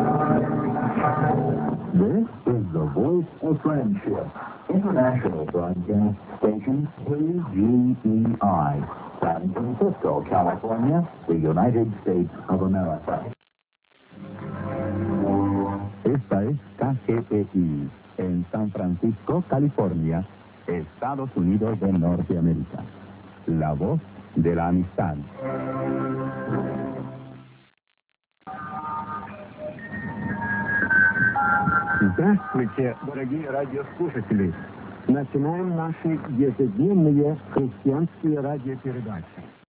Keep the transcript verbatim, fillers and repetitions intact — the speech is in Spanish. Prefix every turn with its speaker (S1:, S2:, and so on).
S1: This is the voice of friendship. International Broadcast Station, K G E I, San Francisco, California, the United States of America.
S2: Esta es K G E I, en San Francisco, California, Estados Unidos de Norteamérica. La voz de la amistad.
S3: Здравствуйте, дорогие радиослушатели! Начинаем наши ежедневные христианские радиопередачи.